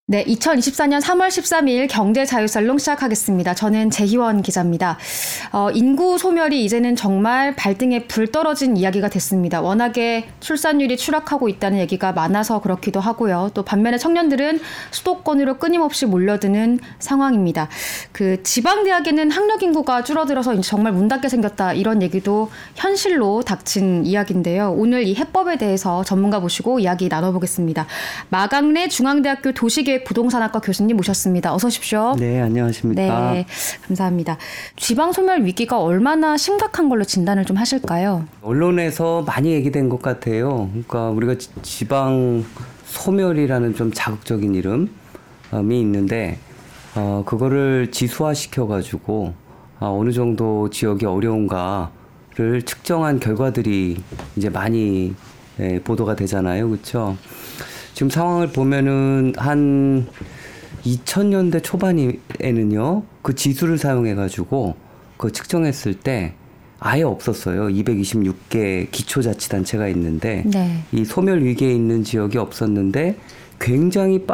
네, 2024년 3월 13일 경제자유살롱 시작하겠습니다. 저는 재희원 기자입니다. 인구 소멸이 이제는 정말 발등에 불 떨어진 이야기가 됐습니다. 워낙에 출산율이 추락하고 있다는 얘기가 많아서 그렇기도 하고요. 또 반면에 청년들은 수도권으로 끊임없이 몰려드는 상황입니다. 그 지방대학에는 학력 인구가 줄어들어서 이제 정말 문 닫게 생겼다, 이런 얘기도 현실로 닥친 이야기인데요. 오늘 이 해법에 대해서 전문가 모시고 이야기 나눠보겠습니다. 마강래 중앙대학교 도시계획 부동산학과 교수님 모셨습니다. 어서 오십시오. 네, 안녕하십니까. 네, 감사합니다. 지방 소멸 위기가 얼마나 심각한 걸로 진단을 좀 하실까요? 언론에서 많이 얘기된 것 같아요. 그러니까 우리가 지방 소멸이라는 좀 자극적인 이름이 있는데 그거를 지수화시켜가지고 어느 정도 지역이 어려운가를 측정한 결과들이 이제 많이 보도가 되잖아요, 그렇죠? 지금 상황을 보면은 한 2000년대 초반에는요, 그 지수를 사용해가지고 그 측정했을 때 아예 없었어요. 226개 기초자치단체가 있는데, 네. 이 소멸 위기에 있는 지역이 없었는데 굉장히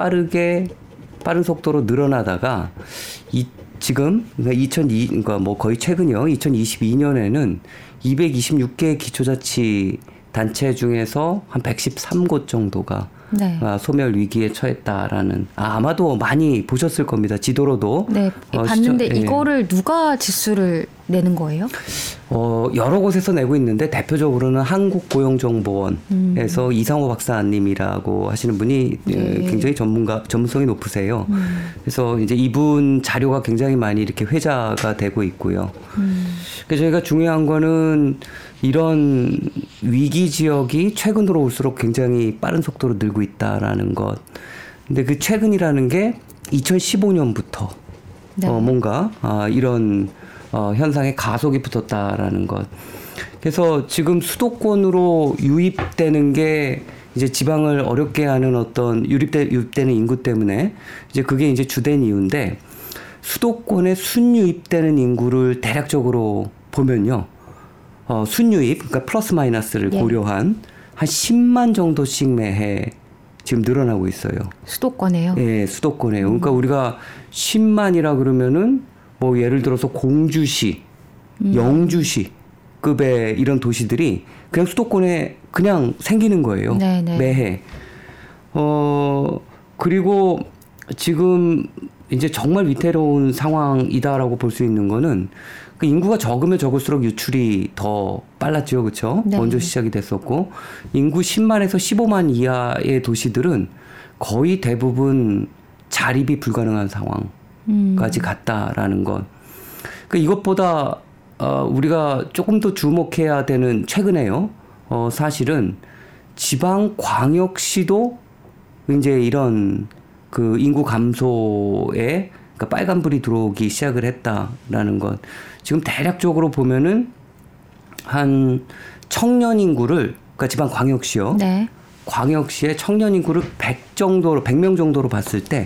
빠른 속도로 늘어나다가 지금 그러니까 뭐 거의 최근이요. 2022년에는 226개 기초자치 단체 중에서 한 113곳 정도가 네. 소멸 위기에 처했다라는, 아마도 많이 보셨을 겁니다. 지도로도. 네, 봤는데 이거를 누가 지수를 내는 거예요? 여러 곳에서 내고 있는데 대표적으로는 한국고용정보원에서 이상호 박사님이라고 하시는 분이 굉장히 전문성이 높으세요. 그래서 이제 이분 자료가 굉장히 많이 이렇게 회자가 되고 있고요. 그래서 저희가 중요한 거는 이런 위기 지역이 최근으로 올수록 굉장히 빠른 속도로 늘고 있다라는 것. 근데 그 최근이라는 게 2015년부터 네. 뭔가 이런 현상에 가속이 붙었다라는 것. 그래서 지금 수도권으로 유입되는 게 이제 지방을 어렵게 하는 어떤 유입되는 인구 때문에 이제 그게 이제 주된 이유인데, 수도권에 순유입되는 인구를 대략적으로 보면요, 순유입, 그러니까 플러스 마이너스를 고려한 한 10만 정도씩 매해 지금 늘어나고 있어요. 수도권에요? 네, 수도권에요. 그러니까 우리가 10만이라 그러면은 뭐 예를 들어서 공주시, 영주시급의 이런 도시들이 그냥 수도권에 그냥 생기는 거예요. 네네. 매해. 그리고 지금 이제 정말 위태로운 상황이다라고 볼 수 있는 거는, 그 인구가 적으면 적을수록 유출이 더 빨랐죠, 그렇죠? 네. 먼저 시작이 됐었고, 인구 10만에서 15만 이하의 도시들은 거의 대부분 자립이 불가능한 상황까지 갔다라는 것. 그러니까 이것보다 우리가 조금 더 주목해야 되는, 최근에요, 사실은 지방 광역시도 이제 이런 그 인구 감소에, 그러니까 빨간불이 들어오기 시작을 했다라는 것. 지금 대략적으로 보면은 한 청년 인구를, 그러니까 지방 광역시요. 네. 광역시의 청년 인구를 100명 정도로 봤을 때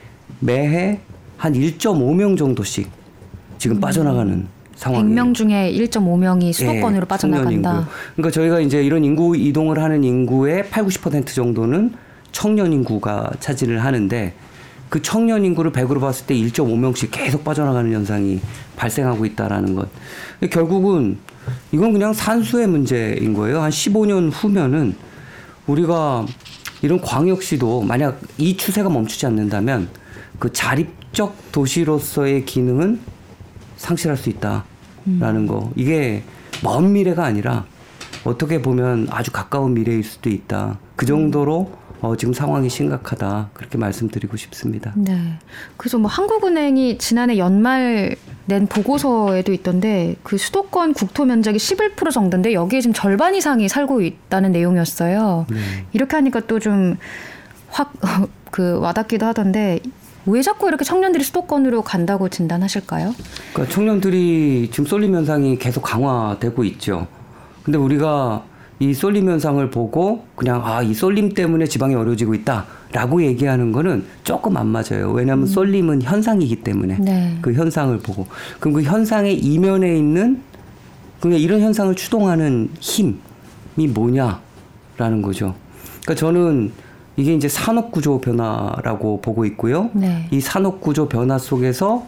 매해 한 1.5명 정도씩 지금 빠져나가는 상황이에요. 100명 중에 1.5명이 수도권으로 빠져나간다. 인구. 그러니까 저희가 이제 이런 인구 이동을 하는 인구의 80% 정도는 청년 인구가 차지를 하는데, 그 청년 인구를 100으로 봤을 때 1.5명씩 계속 빠져나가는 현상이 발생하고 있다라는 것. 결국은 이건 그냥 산수의 문제인 거예요. 한 15년 후면은 우리가 이런 광역시도 만약 이 추세가 멈추지 않는다면 그 자립적 도시로서의 기능은 상실할 수 있다라는 거. 이게 먼 미래가 아니라 어떻게 보면 아주 가까운 미래일 수도 있다. 그 정도로 지금 상황이 심각하다, 그렇게 말씀드리고 싶습니다. 네. 그래서 뭐 한국은행이 지난해 연말 낸 보고서에도 있던데, 그 수도권 국토 면적이 11% 정도인데 여기에 지금 절반 이상이 살고 있다는 내용이었어요. 이렇게 하니까 또 좀 확 와닿기도 하던데, 왜 자꾸 이렇게 청년들이 수도권으로 간다고 진단하실까요? 그러니까 청년들이 지금 쏠림 현상이 계속 강화되고 있죠. 근데 우리가 이 쏠림 현상을 보고 그냥 이 쏠림 때문에 지방이 어려워지고 있다라고 얘기하는 거는 조금 안 맞아요. 왜냐하면 쏠림은 현상이기 때문에. 네. 그 현상을 보고, 그럼 그 현상의 이면에 있는, 그러니까 이런 현상을 추동하는 힘이 뭐냐라는 거죠. 그러니까 저는 이게 이제 산업구조 변화라고 보고 있고요. 네. 이 산업구조 변화 속에서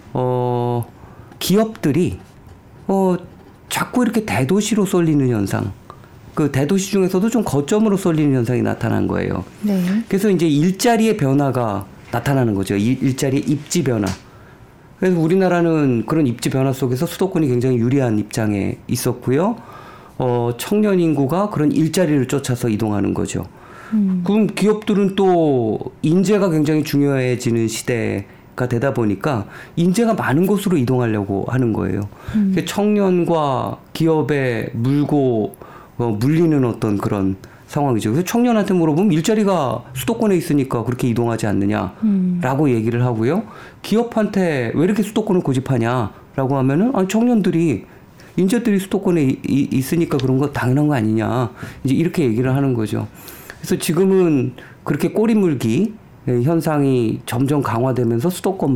기업들이 자꾸 이렇게 대도시로 쏠리는 현상, 그 대도시 중에서도 좀 거점으로 쏠리는 현상이 나타난 거예요. 네. 그래서 이제 일자리의 변화가 나타나는 거죠. 일자리의 입지 변화. 그래서 우리나라는 그런 입지 변화 속에서 수도권이 굉장히 유리한 입장에 있었고요. 청년 인구가 그런 일자리를 쫓아서 이동하는 거죠. 그럼 기업들은 또 인재가 굉장히 중요해지는 시대가 되다 보니까 인재가 많은 곳으로 이동하려고 하는 거예요. 청년과 기업에 물리는 어떤 그런 상황이죠. 그래서 청년한테 물어보면 일자리가 수도권에 있으니까 그렇게 이동하지 않느냐라고 얘기를 하고요. 기업한테 왜 이렇게 수도권을 고집하냐라고 하면은 청년들이 인재들이 수도권에 있으니까 그런 거 당연한 거 아니냐 이제 이렇게 얘기를 하는 거죠. 그래서 지금은 그렇게 꼬리물기 현상이 점점 강화되면서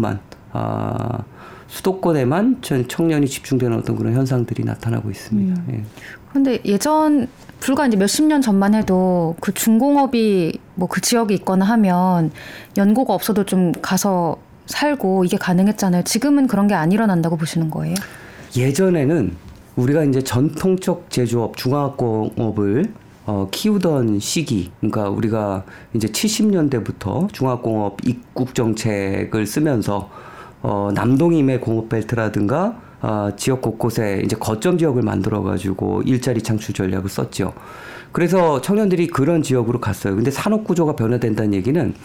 수도권에만 청년이 집중되는 어떤 그런 현상들이 나타나고 있습니다. 그런데 예전 불과 이제 몇십 년 전만 해도 그 중공업이 뭐 그 지역에 있거나 하면 연고가 없어도 좀 가서 살고 이게 가능했잖아요. 지금은 그런 게 안 일어난다고 보시는 거예요? 예전에는 우리가 이제 전통적 제조업, 중화학공업을 키우던 시기, 그러니까 우리가 이제 70년대부터 중화학공업 입국 정책을 쓰면서 남동임의 공업벨트라든가 지역 곳곳에 이제 거점 지역을 만들어가지고 일자리 창출 전략을 썼죠. 그래서 청년들이 그런 지역으로 갔어요. 근데 산업 구조가 변화된다는 얘기는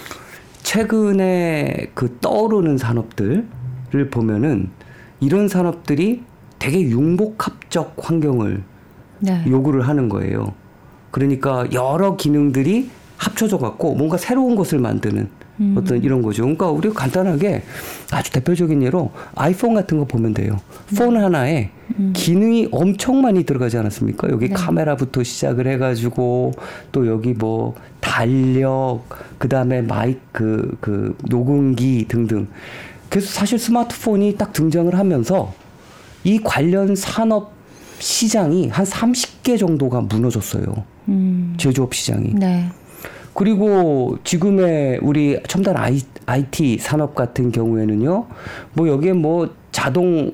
최근에 그 떠오르는 산업들을 보면은 이런 산업들이 되게 융복합적 환경을 네. 요구를 하는 거예요. 그러니까 여러 기능들이 합쳐져 갖고 뭔가 새로운 것을 만드는 어떤 이런 거죠. 그러니까 우리가 간단하게 아주 대표적인 예로 아이폰 같은 거 보면 돼요. 폰 하나에 기능이 엄청 많이 들어가지 않았습니까? 여기 네. 카메라부터 시작을 해가지고 또 여기 뭐 달력, 그 다음에 마이크, 그 녹음기 등등. 그래서 사실 스마트폰이 딱 등장을 하면서 이 관련 산업 시장이 한 30개 정도가 무너졌어요. 제조업 시장이. 네. 그리고 지금의 우리 첨단 IT 산업 같은 경우에는요, 뭐 여기에 뭐 자동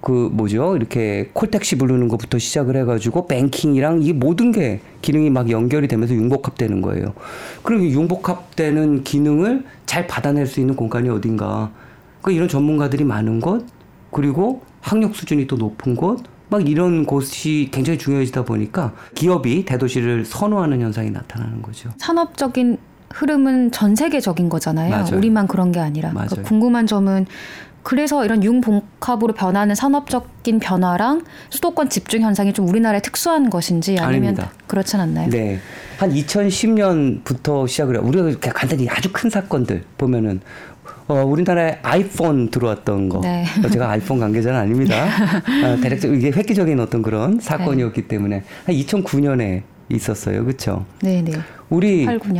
이렇게 콜택시 부르는 것부터 시작을 해가지고 뱅킹이랑 이 모든 게 기능이 막 연결이 되면서 융복합되는 거예요. 그럼 이 융복합되는 기능을 잘 받아낼 수 있는 공간이 어딘가. 그러니까 이런 전문가들이 많은 곳, 그리고 학력 수준이 또 높은 곳, 막 이런 곳이 굉장히 중요해지다 보니까 기업이 대도시를 선호하는 현상이 나타나는 거죠. 산업적인 흐름은 전 세계적인 거잖아요. 맞아요. 우리만 그런 게 아니라. 그러니까 궁금한 점은 그래서 이런 융복합으로 변하는 산업적인 변화랑 수도권 집중 현상이 좀 우리나라에 특수한 것인지 아니면 아닙니다. 그렇진 않나요? 네. 한 2010년부터 시작을 해요. 우리가 간단히 아주 큰 사건들 보면은 우리나라에 아이폰 들어왔던 거. 네. 제가 아이폰 관계자는 아닙니다. 대략적 이게 획기적인 어떤 그런 사건이었기 때문에 한 2009년에 있었어요. 그렇죠? 네, 네. 우리 8, 9년.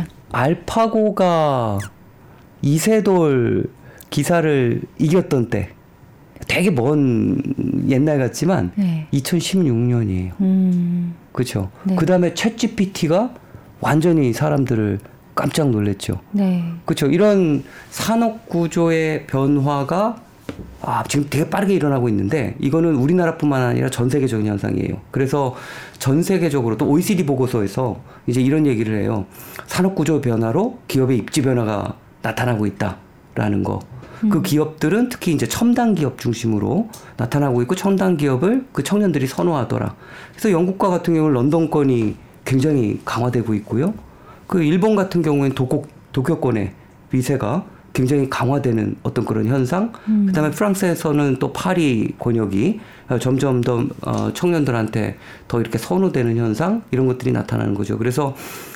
알파고가 이세돌 기사를 이겼던 때 되게 먼 옛날 같지만 네. 2016년이에요. 그렇죠? 네. 그다음에 챗GPT가 완전히 사람들을 깜짝 놀랐죠. 네. 그렇죠. 이런 산업 구조의 변화가 지금 되게 빠르게 일어나고 있는데 이거는 우리나라뿐만 아니라 전 세계적인 현상이에요. 그래서 전 세계적으로 또 OECD 보고서에서 이제 이런 얘기를 해요. 산업 구조 변화로 기업의 입지 변화가 나타나고 있다라는 거. 그 기업들은 특히 이제 첨단 기업 중심으로 나타나고 있고 첨단 기업을 그 청년들이 선호하더라. 그래서 영국과 같은 경우는 런던권이 굉장히 강화되고 있고요. 그 일본 같은 경우에는 도쿄권의 위세가 굉장히 강화되는 어떤 그런 현상. 그다음에 프랑스에서는 또 파리 권역이 점점 더 청년들한테 더 이렇게 선호되는 현상 이런 것들이 나타나는 거죠. 그래서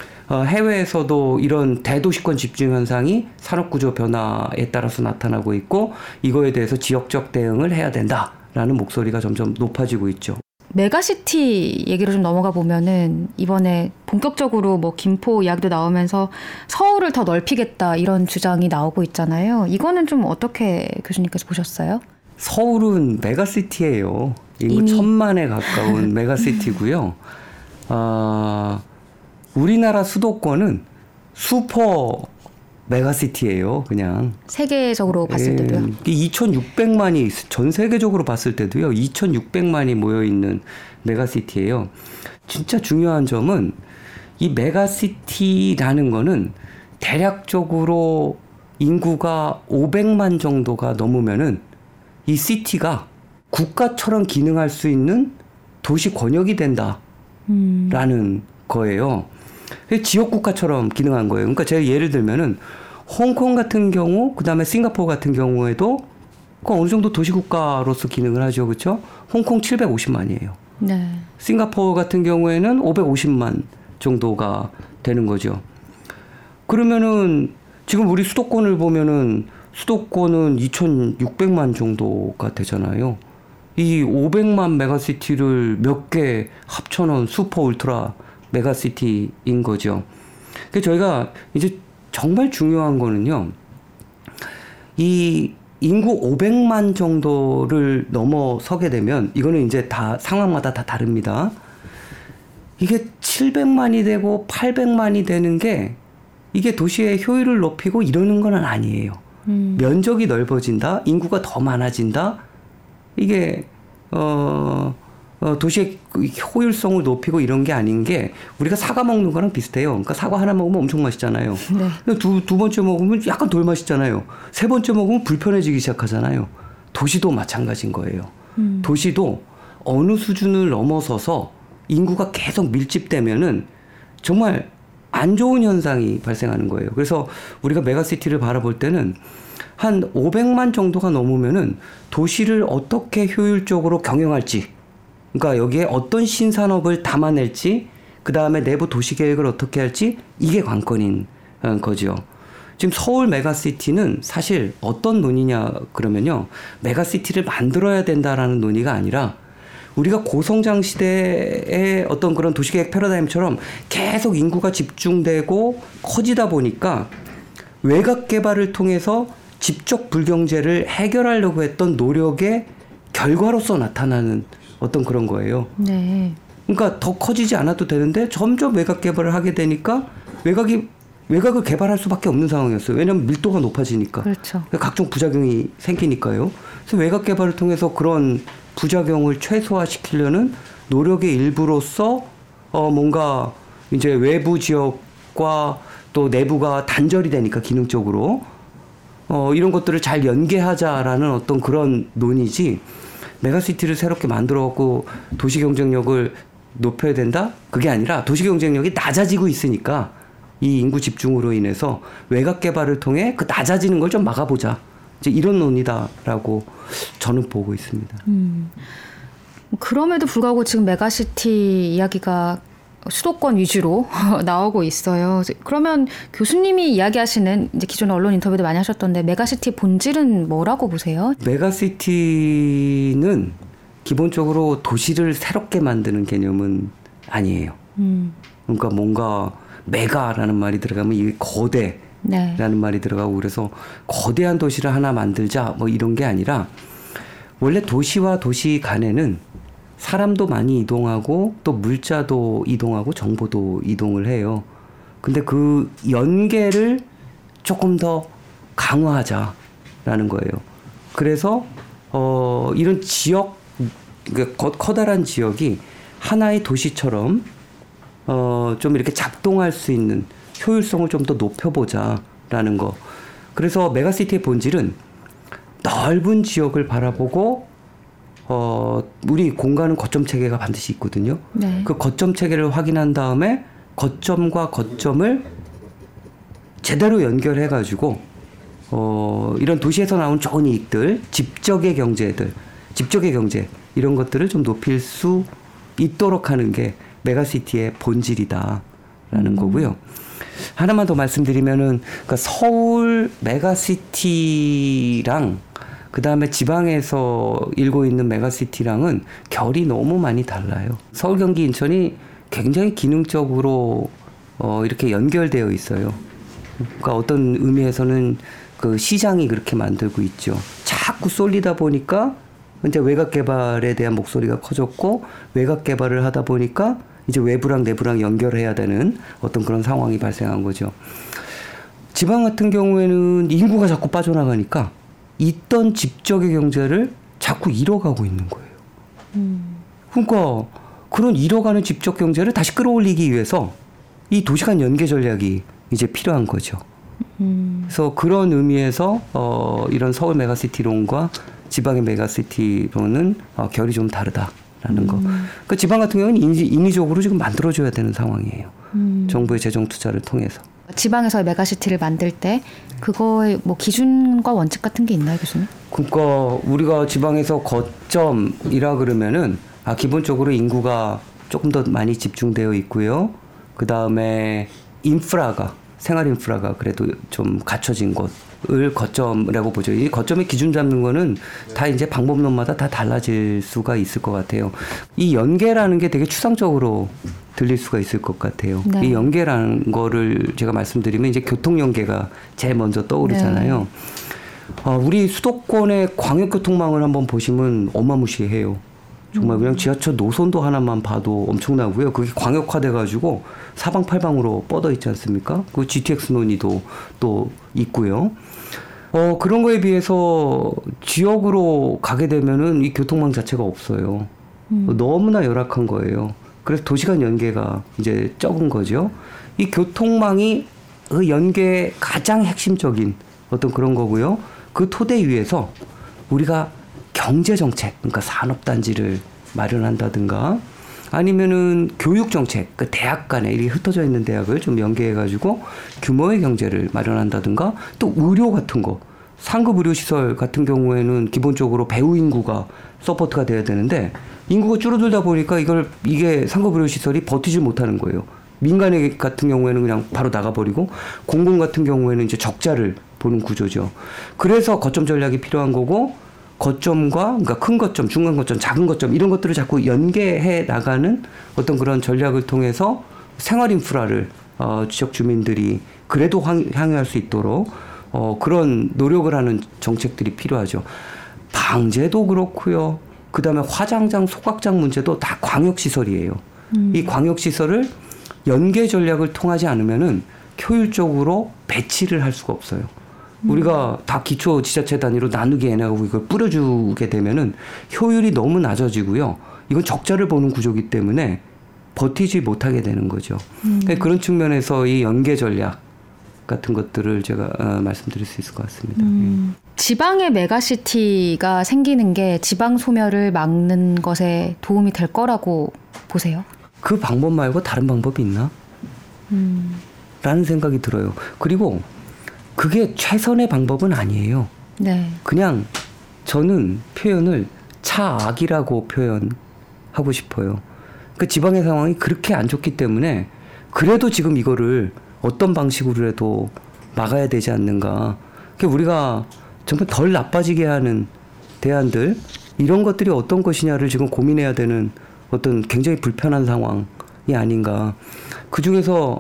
해외에서도 이런 대도시권 집중 현상이 산업구조 변화에 따라서 나타나고 있고 이거에 대해서 지역적 대응을 해야 된다라는 목소리가 점점 높아지고 있죠. 메가시티 얘기로 좀 넘어가 보면은 이번에 본격적으로 뭐 김포 이야기도 나오면서 서울을 더 넓히겠다 이런 주장이 나오고 있잖아요. 이거는 좀 어떻게 교수님께서 보셨어요? 서울은 메가시티예요. 인구 1000만에 가까운 메가시티고요. 우리나라 수도권은 슈퍼 메가시티예요, 그냥. 세계적으로 봤을 때도요? 2,600만이, 전 세계적으로 봤을 때도요, 2,600만이 모여있는 메가시티예요. 진짜 중요한 점은 이 메가시티라는 거는 대략적으로 인구가 500만 정도가 넘으면은 이 시티가 국가처럼 기능할 수 있는 도시 권역이 된다라는 거예요. 지역국가처럼 기능한 거예요. 그러니까 제가 예를 들면은 홍콩 같은 경우, 그 다음에 싱가포르 같은 경우에도 어느 정도 도시국가로서 기능을 하죠. 그렇죠? 홍콩 750만이에요. 네. 싱가포르 같은 경우에는 550만 정도가 되는 거죠. 그러면은 지금 우리 수도권을 보면은 수도권은 2,600만 정도가 되잖아요. 이 500만 메가시티를 몇 개 합쳐놓은 슈퍼 울트라 메가시티인 거죠. 그래서 저희가 이제 정말 중요한 거는요, 이 인구 500만 정도를 넘어서게 되면, 이거는 이제 다 상황마다 다 다릅니다. 이게 700만이 되고 800만이 되는 게 이게 도시의 효율을 높이고 이러는 건 아니에요. 면적이 넓어진다, 인구가 더 많아진다, 이게 도시의 효율성을 높이고 이런 게 아닌 게, 우리가 사과 먹는 거랑 비슷해요. 그러니까 사과 하나 먹으면 엄청 맛있잖아요. 네. 두 번째 먹으면 약간 덜 맛있잖아요. 세 번째 먹으면 불편해지기 시작하잖아요. 도시도 마찬가지인 거예요. 도시도 어느 수준을 넘어서서 인구가 계속 밀집되면은 정말 안 좋은 현상이 발생하는 거예요. 그래서 우리가 메가시티를 바라볼 때는 한 500만 정도가 넘으면은 도시를 어떻게 효율적으로 경영할지, 그러니까 여기에 어떤 신산업을 담아낼지, 그 다음에 내부 도시계획을 어떻게 할지, 이게 관건인 거죠. 지금 서울 메가시티는 사실 어떤 논의냐 그러면요, 메가시티를 만들어야 된다라는 논의가 아니라 우리가 고성장 시대의 어떤 그런 도시계획 패러다임처럼 계속 인구가 집중되고 커지다 보니까 외곽 개발을 통해서 집적 불경제를 해결하려고 했던 노력의 결과로서 나타나는 어떤 그런 거예요. 네. 그러니까 더 커지지 않아도 되는데 점점 외곽 개발을 하게 되니까 외곽을 개발할 수밖에 없는 상황이었어요. 왜냐하면 밀도가 높아지니까. 그렇죠. 각종 부작용이 생기니까요. 그래서 외곽 개발을 통해서 그런 부작용을 최소화시키려는 노력의 일부로서 뭔가 이제 외부 지역과 또 내부가 단절이 되니까 기능적으로 이런 것들을 잘 연계하자라는 어떤 그런 논의지, 메가시티를 새롭게 만들어갖고 도시 경쟁력을 높여야 된다? 그게 아니라 도시 경쟁력이 낮아지고 있으니까 이 인구 집중으로 인해서 외곽 개발을 통해 그 낮아지는 걸 좀 막아보자, 이제 이런 논의다라고 저는 보고 있습니다. 그럼에도 불구하고 지금 메가시티 이야기가 수도권 위주로 나오고 있어요. 그러면 교수님이 이야기하시는, 이제 기존 언론 인터뷰도 많이 하셨던데, 메가시티 본질은 뭐라고 보세요? 메가시티는 기본적으로 도시를 새롭게 만드는 개념은 아니에요. 그러니까 뭔가 메가라는 말이 들어가면 이게 거대라는 네. 말이 들어가고, 그래서 거대한 도시를 하나 만들자 뭐 이런 게 아니라, 원래 도시와 도시 간에는 사람도 많이 이동하고 또 물자도 이동하고 정보도 이동을 해요. 근데 그 연계를 조금 더 강화하자라는 거예요. 그래서 이런 지역, 그러니까 커다란 지역이 하나의 도시처럼 좀 이렇게 작동할 수 있는 효율성을 좀 더 높여보자라는 거. 그래서 메가시티의 본질은 넓은 지역을 바라보고 우리 공간은 거점 체계가 반드시 있거든요. 네. 그 거점 체계를 확인한 다음에 거점과 거점을 제대로 연결해가지고 이런 도시에서 나온 좋은 이익들, 집적의 경제 이런 것들을 좀 높일 수 있도록 하는 게 메가시티의 본질이다라는 거고요. 하나만 더 말씀드리면은, 그러니까 서울 메가시티랑 그 다음에 지방에서 일고 있는 메가시티랑은 결이 너무 많이 달라요. 서울, 경기, 인천이 굉장히 기능적으로 이렇게 연결되어 있어요. 그러니까 어떤 의미에서는 그 시장이 그렇게 만들고 있죠. 자꾸 쏠리다 보니까 이제 외곽 개발에 대한 목소리가 커졌고, 외곽 개발을 하다 보니까 이제 외부랑 내부랑 연결해야 되는 어떤 그런 상황이 발생한 거죠. 지방 같은 경우에는 인구가 자꾸 빠져나가니까 있던 집적의 경제를 자꾸 잃어가고 있는 거예요. 그러니까 그런 잃어가는 집적 경제를 다시 끌어올리기 위해서 이 도시간 연계 전략이 이제 필요한 거죠. 그래서 그런 의미에서 이런 서울 메가시티론과 지방의 메가시티론은 결이 좀 다르다라는 거. 그러니까 지방 같은 경우는 인위적으로 지금 만들어줘야 되는 상황이에요. 정부의 재정 투자를 통해서. 지방에서 메가시티를 만들 때 그거의 뭐 기준과 원칙 같은 게 있나요, 교수님? 그러니까 우리가 지방에서 거점이라 그러면은 기본적으로 인구가 조금 더 많이 집중되어 있고요. 그 다음에 인프라가 생활 인프라가 그래도 좀 갖춰진 곳을 거점이라고 보죠. 이 거점의 기준 잡는 거는 다 이제 방법론마다 다 달라질 수가 있을 것 같아요. 이 연계라는 게 되게 추상적으로 들릴 수가 있을 것 같아요. 네. 이 연계라는 거를 제가 말씀드리면 이제 교통 연계가 제일 먼저 떠오르잖아요. 네. 우리 수도권의 광역교통망을 한번 보시면 어마무시해요. 정말 그냥 지하철 노선도 하나만 봐도 엄청나고요. 그게 광역화돼가지고 사방팔방으로 뻗어 있지 않습니까? 그 GTX 논의도 또 있고요. 그런 거에 비해서 지역으로 가게 되면은 이 교통망 자체가 없어요. 너무나 열악한 거예요. 그래서 도시간 연계가 이제 적은 거죠. 이 교통망이 그 연계의 가장 핵심적인 어떤 그런 거고요. 그 토대 위에서 우리가 경제정책, 그러니까 산업단지를 마련한다든가 아니면은 교육정책, 그 대학 간에 이렇게 흩어져 있는 대학을 좀 연계해가지고 규모의 경제를 마련한다든가 또 의료 같은 거, 상급 의료시설 같은 경우에는 기본적으로 배우 인구가 서포트가 돼야 되는데 인구가 줄어들다 보니까 이게 상급 의료시설이 버티지 못하는 거예요. 민간의 같은 경우에는 그냥 바로 나가버리고 공공 같은 경우에는 이제 적자를 보는 구조죠. 그래서 거점 전략이 필요한 거고 거점과 그러니까 큰 거점, 중간 거점, 작은 거점 이런 것들을 자꾸 연계해 나가는 어떤 그런 전략을 통해서 생활 인프라를 지역 주민들이 그래도 향유할 수 있도록 그런 노력을 하는 정책들이 필요하죠. 방제도 그렇고요. 그다음에 화장장, 소각장 문제도 다 광역시설이에요. 이 광역시설을 연계 전략을 통하지 않으면은 효율적으로 배치를 할 수가 없어요. 우리가 다 기초 지자체 단위로 나누게 해나가고 이걸 뿌려주게 되면은 효율이 너무 낮아지고요. 이건 적자를 보는 구조이기 때문에 버티지 못하게 되는 거죠. 그런 측면에서 이 연계 전략 같은 것들을 제가 말씀드릴 수 있을 것 같습니다. 지방의 메가시티가 생기는 게 지방 소멸을 막는 것에 도움이 될 거라고 보세요? 그 방법 말고 다른 방법이 있나? 라는 생각이 들어요. 그리고 그게 최선의 방법은 아니에요. 네. 그냥 저는 표현을 차악이라고 표현하고 싶어요. 그 지방의 상황이 그렇게 안 좋기 때문에 그래도 지금 이거를 어떤 방식으로라도 막아야 되지 않는가. 그러니까 우리가 정말 덜 나빠지게 하는 대안들 이런 것들이 어떤 것이냐를 지금 고민해야 되는 어떤 굉장히 불편한 상황이 아닌가. 그중에서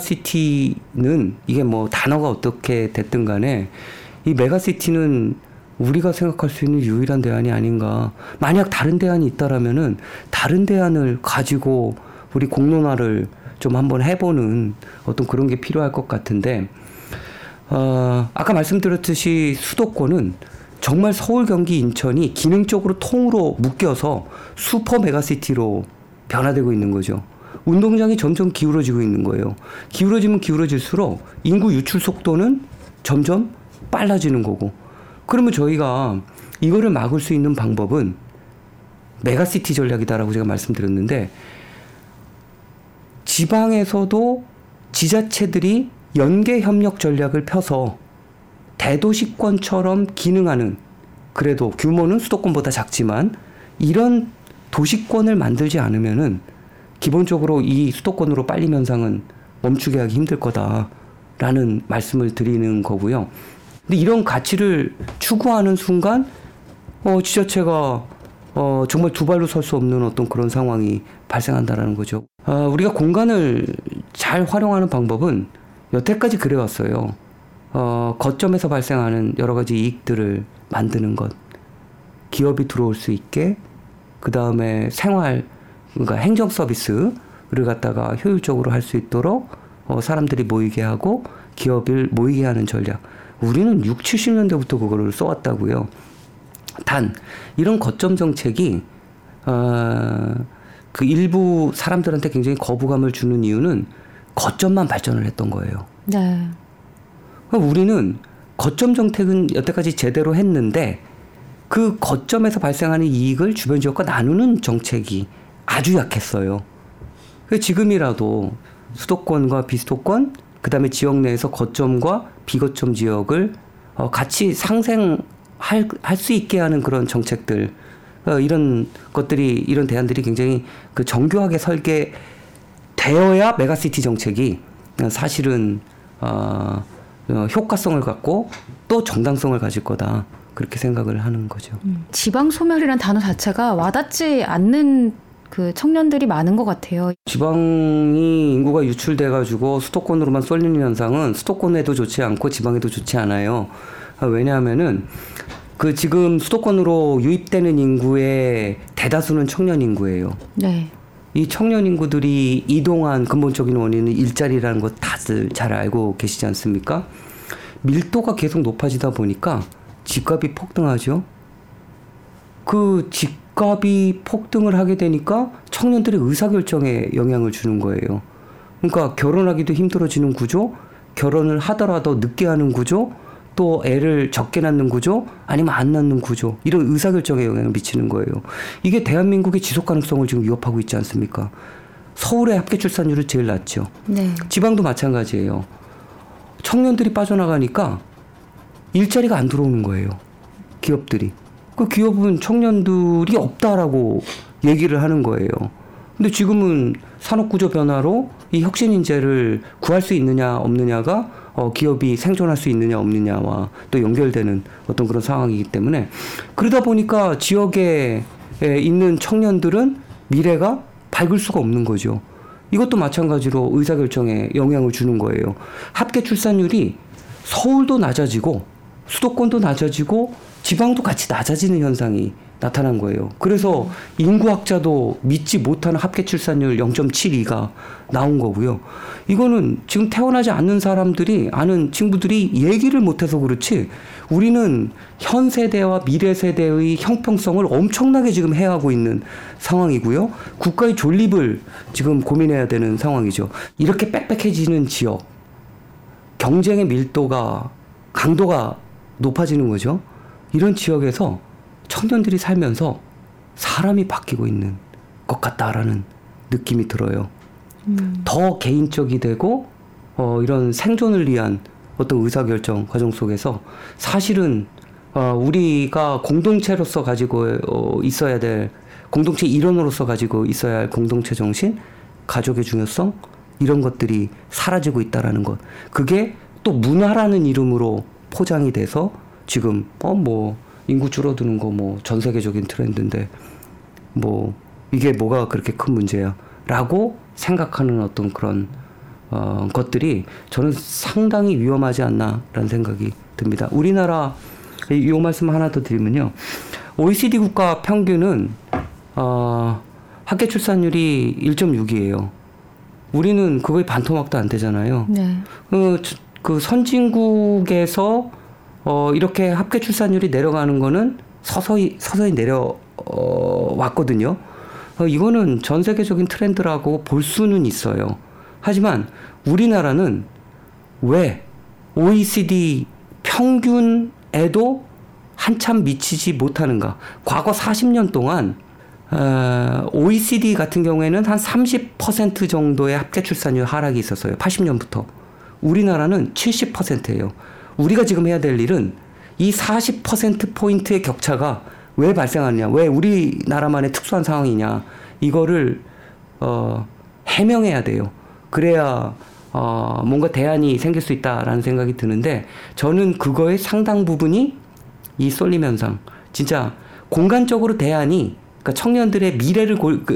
메가시티는 이게 뭐 단어가 어떻게 됐든 간에 이 메가시티는 우리가 생각할 수 있는 유일한 대안이 아닌가. 만약 다른 대안이 있다라면은 다른 대안을 가지고 우리 공론화를 좀 한번 해보는 어떤 그런 게 필요할 것 같은데 아까 말씀드렸듯이 수도권은 정말 서울, 경기, 인천이 기능적으로 통으로 묶여서 슈퍼 메가시티로 변화되고 있는 거죠. 운동장이 점점 기울어지고 있는 거예요. 기울어지면 기울어질수록 인구 유출 속도는 점점 빨라지는 거고. 그러면 저희가 이거를 막을 수 있는 방법은 메가시티 전략이다라고 제가 말씀드렸는데 지방에서도 지자체들이 연계 협력 전략을 펴서 대도시권처럼 기능하는 그래도 규모는 수도권보다 작지만 이런 도시권을 만들지 않으면은 기본적으로 이 수도권으로 빨림 현상은 멈추게 하기 힘들 거다라는 말씀을 드리는 거고요. 근데 이런 가치를 추구하는 순간 지자체가 정말 두 발로 설 수 없는 어떤 그런 상황이 발생한다라는 거죠. 우리가 공간을 잘 활용하는 방법은 여태까지 그래왔어요. 거점에서 발생하는 여러 가지 이익들을 만드는 것, 기업이 들어올 수 있게, 그 다음에 생활, 그러니까 행정 서비스, 갖다가 효율적으로 할 수 있도록 사람들이 모이게 하고 기업을 모이게 하는 전략. 우리는 6, 70년대부터 그거를 써왔다고요. 단 이런 거점 정책이 그 일부 사람들한테 굉장히 거부감을 주는 이유는 거점만 발전을 했던 거예요. 네. 우리는 거점 정책은 여태까지 제대로 했는데 그 거점에서 발생하는 이익을 주변 지역과 나누는 정책이 아주 약했어요. 지금이라도 수도권과 비수도권, 그 다음에 지역 내에서 거점과 비거점 지역을 같이 상생할 수 있게 하는 그런 정책들, 이런 것들이, 이런 대안들이 굉장히 그 정교하게 설계되어야 메가시티 정책이 사실은 효과성을 갖고 또 정당성을 가질 거다. 그렇게 생각을 하는 거죠. 지방 소멸이란 단어 자체가 와닿지 않는 그 청년들이 많은 것 같아요. 지방이 인구가 유출돼가지고 수도권으로만 쏠리는 현상은 수도권에도 좋지 않고 지방에도 좋지 않아요. 왜냐하면은 그 지금 수도권으로 유입되는 인구의 대다수는 청년 인구예요. 네. 이 청년 인구들이 이동한 근본적인 원인은 일자리라는 거 다들 잘 알고 계시지 않습니까? 밀도가 계속 높아지다 보니까 집값이 폭등하죠. 그 집값이 폭등을 하게 되니까 청년들의 의사결정에 영향을 주는 거예요. 그러니까 결혼하기도 힘들어지는 구조, 결혼을 하더라도 늦게 하는 구조, 또 애를 적게 낳는 구조, 아니면 안 낳는 구조, 이런 의사결정에 영향을 미치는 거예요. 이게 대한민국의 지속가능성을 지금 위협하고 있지 않습니까? 서울의 합계 출산율은 제일 낮죠. 네. 지방도 마찬가지예요. 청년들이 빠져나가니까 일자리가 안 들어오는 거예요. 기업들이. 그 기업은 청년들이 없다라고 얘기를 하는 거예요. 근데 지금은 산업구조 변화로 이 혁신 인재를 구할 수 있느냐 없느냐가 기업이 생존할 수 있느냐 없느냐와 또 연결되는 어떤 그런 상황이기 때문에, 그러다 보니까 지역에 있는 청년들은 미래가 밝을 수가 없는 거죠. 이것도 마찬가지로 의사결정에 영향을 주는 거예요. 합계 출산율이 서울도 낮아지고 수도권도 낮아지고 지방도 같이 낮아지는 현상이 나타난 거예요. 그래서 인구학자도 믿지 못하는 합계 출산율 0.72가 나온 거고요. 이거는 지금 태어나지 않는 사람들이, 아는 친구들이 얘기를 못해서 그렇지, 우리는 현 세대와 미래 세대의 형평성을 엄청나게 지금 해하고 있는 상황이고요. 국가의 존립을 지금 고민해야 되는 상황이죠. 이렇게 빽빽해지는 지역, 경쟁의 밀도가, 강도가 높아지는 거죠. 이런 지역에서 청년들이 살면서 사람이 바뀌고 있는 것 같다라는 느낌이 들어요. 더 개인적이 되고 이런 생존을 위한 어떤 의사결정 과정 속에서 사실은 우리가 공동체로서 가지고 있어야 될, 공동체 일원으로서 가지고 있어야 할 공동체 정신, 가족의 중요성, 이런 것들이 사라지고 있다라는 것. 그게 또 문화라는 이름으로 포장이 돼서 지금 뭐 인구 줄어드는 거 뭐 전 세계적인 트렌드인데 뭐 이게 뭐가 그렇게 큰 문제야라고 생각하는 어떤 그런 것들이 저는 상당히 위험하지 않나라는 생각이 듭니다. 우리나라 이 말씀 하나 더 드리면요, OECD 국가 평균은 합계 출산율이 1.6이에요. 우리는 그거의 반토막도 안 되잖아요. 네. 그 선진국에서 이렇게 합계 출산율이 내려가는 거는 서서히 내려왔거든요. 이거는 전 세계적인 트렌드라고 볼 수는 있어요. 하지만 우리나라는 왜 OECD 평균에도 한참 미치지 못하는가? 과거 40년 동안 OECD 같은 경우에는 한 30% 정도의 합계 출산율 하락이 있었어요. 80년부터. 우리나라는 70%예요. 우리가 지금 해야 될 일은 이 40%포인트의 격차가 왜 발생하느냐, 왜 우리나라만의 특수한 상황이냐, 이거를 해명해야 돼요. 그래야 뭔가 대안이 생길 수 있다라는 생각이 드는데, 저는 그거의 상당 부분이 이 쏠림 현상, 진짜 공간적으로 대안이, 그러니까 청년들의 미래를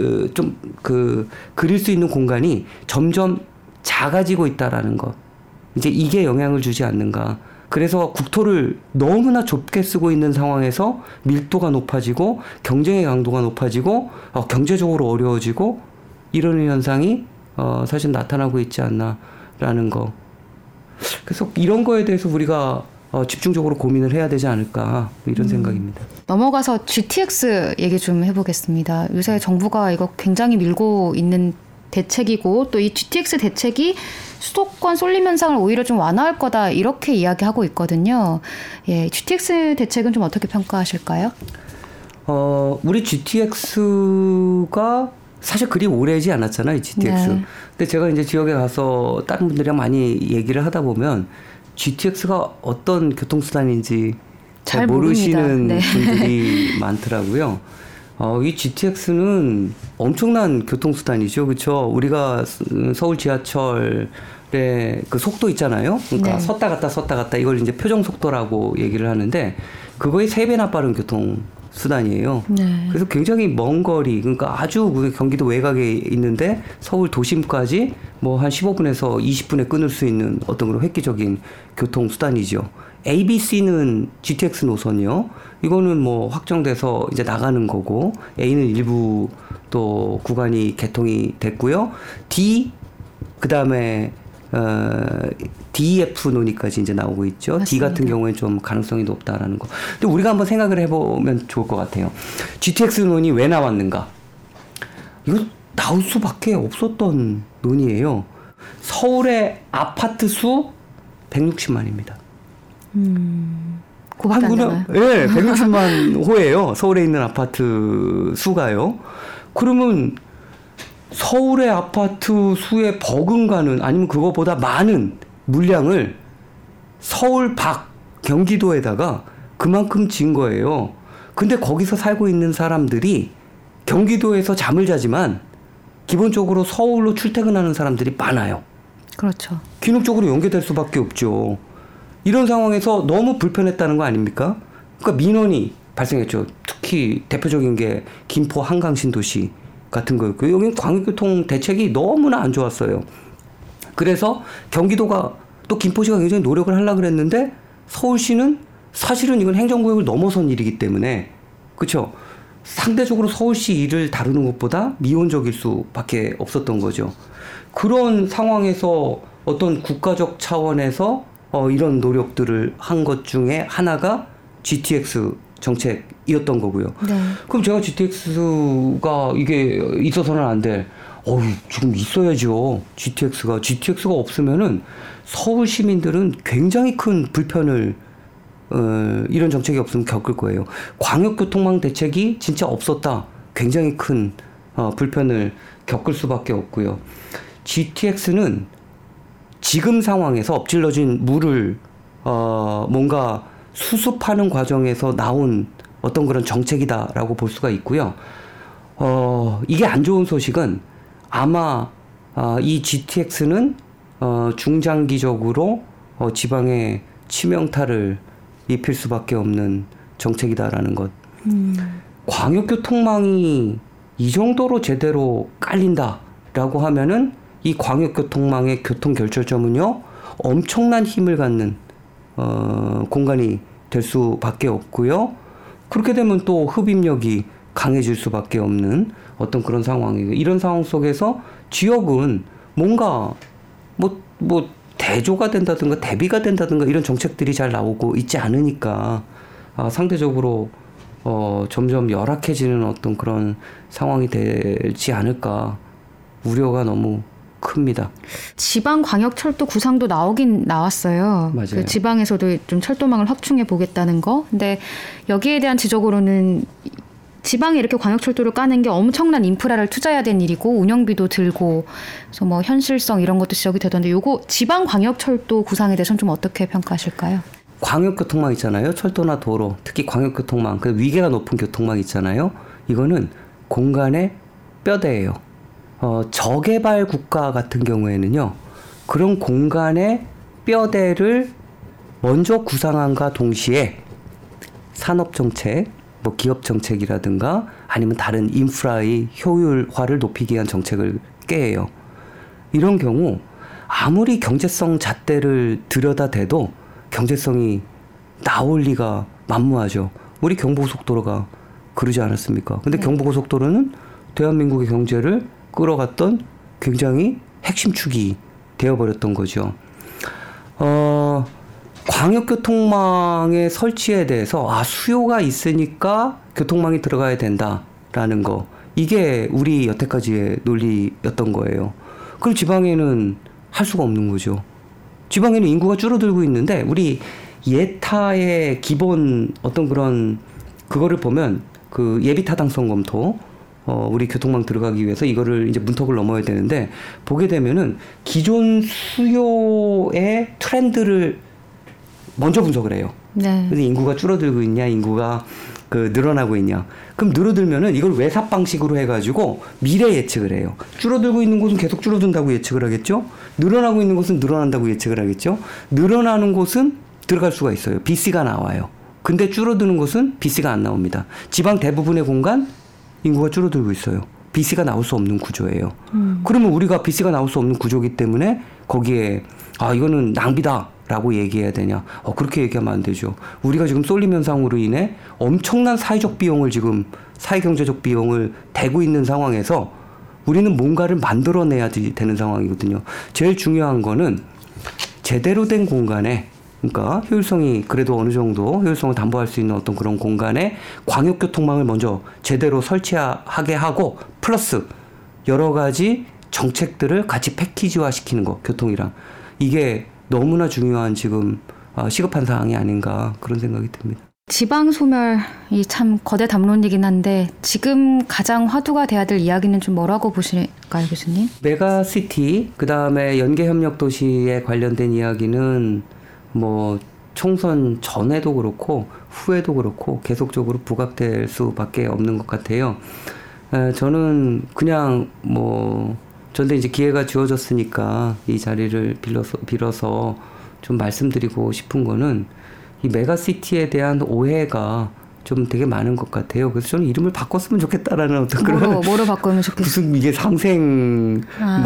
그릴 수 있는 공간이 점점 작아지고 있다라는 것, 이제 이게 영향을 주지 않는가. 그래서 국토를 너무나 좁게 쓰고 있는 상황에서 밀도가 높아지고 경쟁의 강도가 높아지고 경제적으로 어려워지고 이러는 현상이 사실 나타나고 있지 않나라는 거. 그래서 이런 거에 대해서 우리가 집중적으로 고민을 해야 되지 않을까 이런 생각입니다. 넘어가서 GTX 얘기 좀 해보겠습니다. 요새 정부가 이거 굉장히 밀고 있는 대책이고 또 이 GTX 대책이 수도권 쏠림 현상을 오히려 좀 완화할 거다 이렇게 이야기하고 있거든요. 예, GTX 대책은 좀 어떻게 평가하실까요? 우리 GTX가 사실 그리 오래지 않았잖아요, GTX. 네. 근데 제가 이제 지역에 가서 다른 분들이랑 많이 얘기를 하다 보면 GTX가 어떤 교통수단인지 잘 모르시는 네. 분들이 많더라고요. 이 GTX는 엄청난 교통수단이죠, 그렇죠? 우리가 서울 지하철의 그 속도 있잖아요. 그러니까 네. 섰다 갔다 이걸 이제 표정 속도라고 얘기를 하는데 그거의 3배나 빠른 교통수단이에요. 네. 그래서 굉장히 먼 거리, 그러니까 아주 경기도 외곽에 있는데 서울 도심까지 뭐 한 15분에서 20분에 끊을 수 있는 어떤 그런 획기적인 교통수단이죠. ABC는 GTX 노선이요. 이거는 뭐 확정돼서 이제 나가는 거고, A는 일부 또 구간이 개통이 됐고요. D, 그 다음에 DF 논의까지 이제 나오고 있죠. 맞습니다. D 같은 경우에는 좀 가능성이 높다라는 거. 근데 우리가 한번 생각을 해보면 좋을 것 같아요. GTX 논의 왜 나왔는가? 이거 나올 수밖에 없었던 논의예요. 서울의 아파트 수 160만입니다. 그거밖에 안 되나요? 네, 160만 호예요. 서울에 있는 아파트 수가요. 그러면 서울의 아파트 수에 버금가는 아니면 그거보다 많은 물량을 서울 밖 경기도에다가 그만큼 진 거예요. 근데 거기서 살고 있는 사람들이 경기도에서 잠을 자지만 기본적으로 서울로 출퇴근하는 사람들이 많아요. 그렇죠. 기능적으로 연계될 수밖에 없죠. 이런 상황에서 너무 불편했다는 거 아닙니까? 그러니까 민원이 발생했죠. 특히 대표적인 게 김포 한강 신도시 같은 거였고요. 여기는 광역교통 대책이 너무나 안 좋았어요. 그래서 경기도가 또 김포시가 굉장히 노력을 하려고 그랬는데 서울시는 사실은 이건 행정구역을 넘어선 일이기 때문에 그렇죠. 상대적으로 서울시 일을 다루는 것보다 미온적일 수밖에 없었던 거죠. 그런 상황에서 어떤 국가적 차원에서 이런 노력들을 한 것 중에 하나가 GTX 정책이었던 거고요. 네. 그럼 제가 GTX가 이게 있어서는 안 될, 지금 있어야죠. GTX가 없으면은 서울 시민들은 굉장히 큰 불편을 이런 정책이 없으면 겪을 거예요. 광역교통망 대책이 진짜 없었다. 굉장히 큰 불편을 겪을 수밖에 없고요. GTX는 지금 상황에서 엎질러진 물을 뭔가 수습하는 과정에서 나온 어떤 그런 정책이다라고 볼 수가 있고요. 이게 안 좋은 소식은 아마 이 GTX는 중장기적으로 지방에 치명타를 입힐 수밖에 없는 정책이다라는 것. 광역교통망이 이 정도로 제대로 깔린다라고 하면은 이 광역교통망의 교통결절점은요 엄청난 힘을 갖는 공간이 될 수밖에 없고요. 그렇게 되면 또 흡입력이 강해질 수밖에 없는 어떤 그런 상황이에요. 이런 상황 속에서 지역은 뭔가 뭐 대조가 된다든가 대비가 된다든가 이런 정책들이 잘 나오고 있지 않으니까 상대적으로 점점 열악해지는 어떤 그런 상황이 되지 않을까 우려가 너무 큽니다. 지방광역철도 구상도 나오긴 나왔어요. 맞아요. 그 지방에서도 좀 철도망을 확충해 보겠다는 거. 근데 여기에 대한 지적으로는 지방에 이렇게 광역철도를 까는 게 엄청난 인프라를 투자해야 되는 일이고 운영비도 들고 그래서 뭐 현실성 이런 것도 지적이 되던데 요거 지방광역철도 구상에 대해서는 좀 어떻게 평가하실까요? 광역교통망 있잖아요. 철도나 도로, 특히 광역교통망, 그 위계가 높은 교통망 있잖아요. 이거는 공간의 뼈대예요. 저개발 국가 같은 경우에는요. 그런 공간의 뼈대를 먼저 구상함과 동시에 산업정책, 뭐 기업정책이라든가 아니면 다른 인프라의 효율화를 높이기 위한 정책을 꾀해요. 이런 경우 아무리 경제성 잣대를 들여다대도 경제성이 나올 리가 만무하죠. 우리 경부고속도로가 그러지 않았습니까? 근데 경부고속도로는 대한민국의 경제를 끌어갔던 굉장히 핵심 축이 되어버렸던 거죠. 광역교통망의 설치에 대해서 수요가 있으니까 교통망이 들어가야 된다라는 거, 이게 우리 여태까지의 논리였던 거예요. 그럼 지방에는 할 수가 없는 거죠. 지방에는 인구가 줄어들고 있는데 우리 예타의 기본 어떤 그런 그거를 보면 그 예비 타당성 검토, 우리 교통망 들어가기 위해서 이거를 이제 문턱을 넘어야 되는데, 보게 되면은 기존 수요의 트렌드를 먼저 분석을 해요. 네. 그래서 인구가 줄어들고 있냐, 인구가 늘어나고 있냐. 그럼 늘어들면은 이걸 외삽 방식으로 해가지고 미래 예측을 해요. 줄어들고 있는 곳은 계속 줄어든다고 예측을 하겠죠. 늘어나고 있는 곳은 늘어난다고 예측을 하겠죠. 늘어나는 곳은 들어갈 수가 있어요. BC가 나와요. 근데 줄어드는 곳은 BC가 안 나옵니다. 지방 대부분의 공간 인구가 줄어들고 있어요. BC가 나올 수 없는 구조예요. 그러면 우리가 BC가 나올 수 없는 구조이기 때문에 거기에 이거는 낭비다라고 얘기해야 되냐? 그렇게 얘기하면 안 되죠. 우리가 지금 쏠림 현상으로 인해 엄청난 사회적 비용을, 지금 사회경제적 비용을 대고 있는 상황에서 우리는 뭔가를 만들어내야 되는 상황이거든요. 제일 중요한 거는 제대로 된 공간에, 그러니까 효율성이 그래도 어느 정도 효율성을 담보할 수 있는 어떤 그런 공간에 광역교통망을 먼저 제대로 설치하게 하고, 플러스 여러 가지 정책들을 같이 패키지화 시키는 거, 교통이랑. 이게 너무나 중요한 지금 시급한 사항이 아닌가, 그런 생각이 듭니다. 지방 소멸이 참 거대 담론이긴 한데 지금 가장 화두가 돼야 될 이야기는 좀 뭐라고 보실까요, 교수님? 메가시티, 그다음에 연계협력 도시에 관련된 이야기는 뭐 총선 전에도 그렇고 후에도 그렇고 계속적으로 부각될 수밖에 없는 것 같아요. 저는 그냥 저한테 이제 기회가 주어졌으니까 이 자리를 빌어서 좀 말씀드리고 싶은 거는, 이 메가시티에 대한 오해가 좀 되게 많은 것 같아요. 그래서 저는 이름을 바꿨으면 좋겠다라는 어떤 그런. 뭐로 바꾸면 좋겠어요? 무슨 이게 상생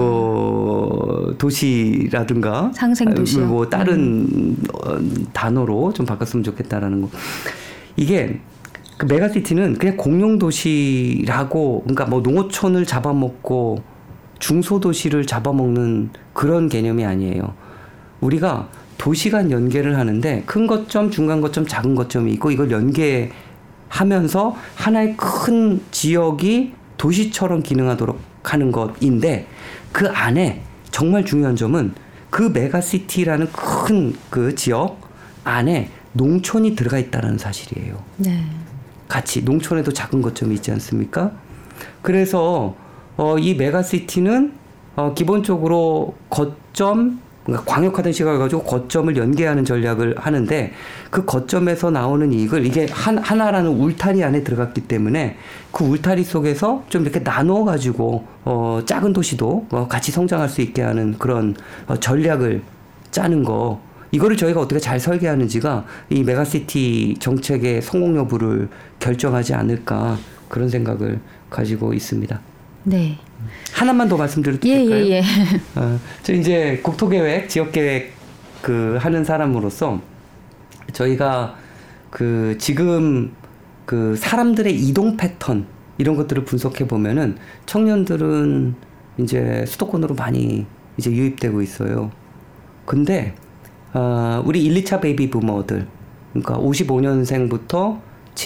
도시라든가 상생 도시요. 뭐 다른 단어로 좀 바꿨으면 좋겠다라는 거. 이게 그 메가시티는 그냥 공용 도시라고, 그러니까 뭐 농어촌을 잡아먹고 중소도시를 잡아먹는 그런 개념이 아니에요. 우리가 도시 간 연계를 하는데 큰 거점, 중간 거점, 작은 거점이 있고, 이걸 연계하면서 하나의 큰 지역이 도시처럼 기능하도록 하는 것인데, 그 안에 정말 중요한 점은 그 메가시티라는 큰 그 지역 안에 농촌이 들어가 있다는 사실이에요. 네. 같이 농촌에도 작은 거점이 있지 않습니까? 그래서 이 메가시티는 기본적으로 거점, 그러니까 광역화된 시각을 가지고 거점을 연계하는 전략을 하는데, 그 거점에서 나오는 이익을, 이게 하나라는 울타리 안에 들어갔기 때문에 그 울타리 속에서 좀 이렇게 나눠 가지고 작은 도시도 같이 성장할 수 있게 하는 그런 전략을 짜는 거, 이거를 저희가 어떻게 잘 설계하는지가 이 메가시티 정책의 성공 여부를 결정하지 않을까, 그런 생각을 가지고 있습니다. 네. 하나만 더 말씀드려도 될까요? 예. 저 이제 국토계획, 지역계획 하는 사람으로서 저희가 지금 사람들의 이동 패턴, 이런 것들을 분석해 보면은 청년들은 이제 수도권으로 많이 이제 유입되고 있어요. 근데 우리 1, 2차 베이비 부머들, 그러니까 55년생부터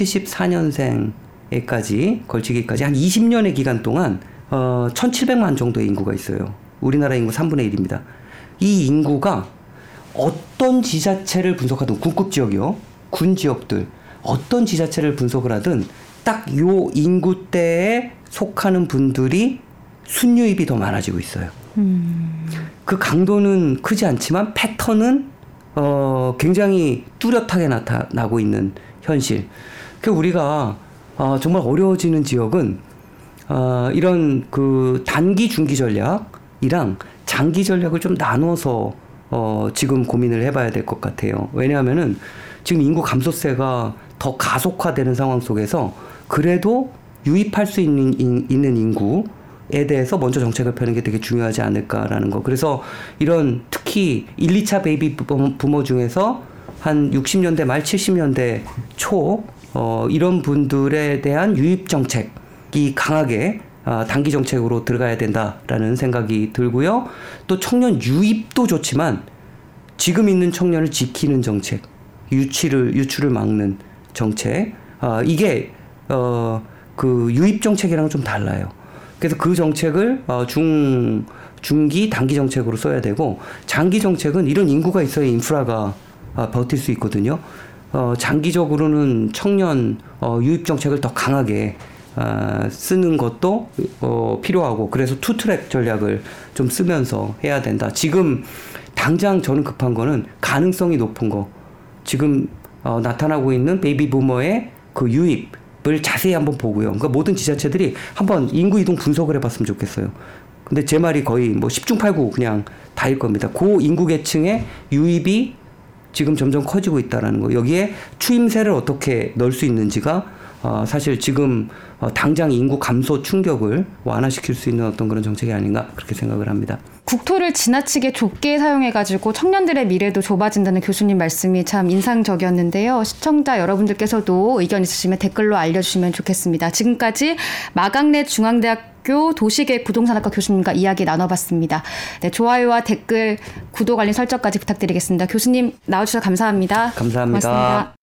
74년생에까지 걸치기까지 한 20년의 기간 동안 1,700만 정도의 인구가 있어요. 우리나라 인구 3분의 1입니다. 이 인구가 어떤 지자체를 분석하든, 군급 지역이요, 군 지역들, 어떤 지자체를 분석을 하든 딱 요 인구대에 속하는 분들이 순유입이 더 많아지고 있어요. 그 강도는 크지 않지만 패턴은 굉장히 뚜렷하게 나타나고 있는 현실. 그러니까 우리가 정말 어려워지는 지역은 이런 단기 중기 전략이랑 장기 전략을 좀 나눠서 지금 고민을 해봐야 될 것 같아요. 왜냐하면은 지금 인구 감소세가 더 가속화되는 상황 속에서 그래도 유입할 수 있는 인구에 대해서 먼저 정책을 펴는 게 되게 중요하지 않을까라는 거. 그래서 이런 특히 1, 2차 베이비 부모 중에서 한 60년대 말 70년대 초 이런 분들에 대한 유입 정책이 강하게 단기 정책으로 들어가야 된다라는 생각이 들고요. 또 청년 유입도 좋지만 지금 있는 청년을 지키는 정책, 유출을 막는 정책, 이게 그 유입 정책이랑은 좀 달라요. 그래서 그 정책을 중기, 단기 정책으로 써야 되고, 장기 정책은 이런 인구가 있어야 인프라가 버틸 수 있거든요. 장기적으로는 청년 유입 정책을 더 강하게 쓰는 것도 필요하고, 그래서 투트랙 전략을 좀 쓰면서 해야 된다. 지금 당장 저는 급한 거는 가능성이 높은 거, 지금 나타나고 있는 베이비 부머의 그 유입을 자세히 한번 보고요. 그러니까 모든 지자체들이 한번 인구 이동 분석을 해봤으면 좋겠어요. 근데 제 말이 거의 뭐 10중 8구 그냥 다일 겁니다. 그 인구 계층의 유입이 지금 점점 커지고 있다는 거. 여기에 추임새를 어떻게 넣을 수 있는지가 사실 지금 당장 인구 감소 충격을 완화시킬 수 있는 어떤 그런 정책이 아닌가 그렇게 생각을 합니다. 국토를 지나치게 좁게 사용해가지고 청년들의 미래도 좁아진다는 교수님 말씀이 참 인상적이었는데요. 시청자 여러분들께서도 의견 있으시면 댓글로 알려주시면 좋겠습니다. 지금까지 마강래 중앙대학교 도시계획 부동산학과 교수님과 이야기 나눠봤습니다. 네, 좋아요와 댓글, 구독, 알림 설정까지 부탁드리겠습니다. 교수님 나와주셔서 감사합니다. 감사합니다. 고맙습니다.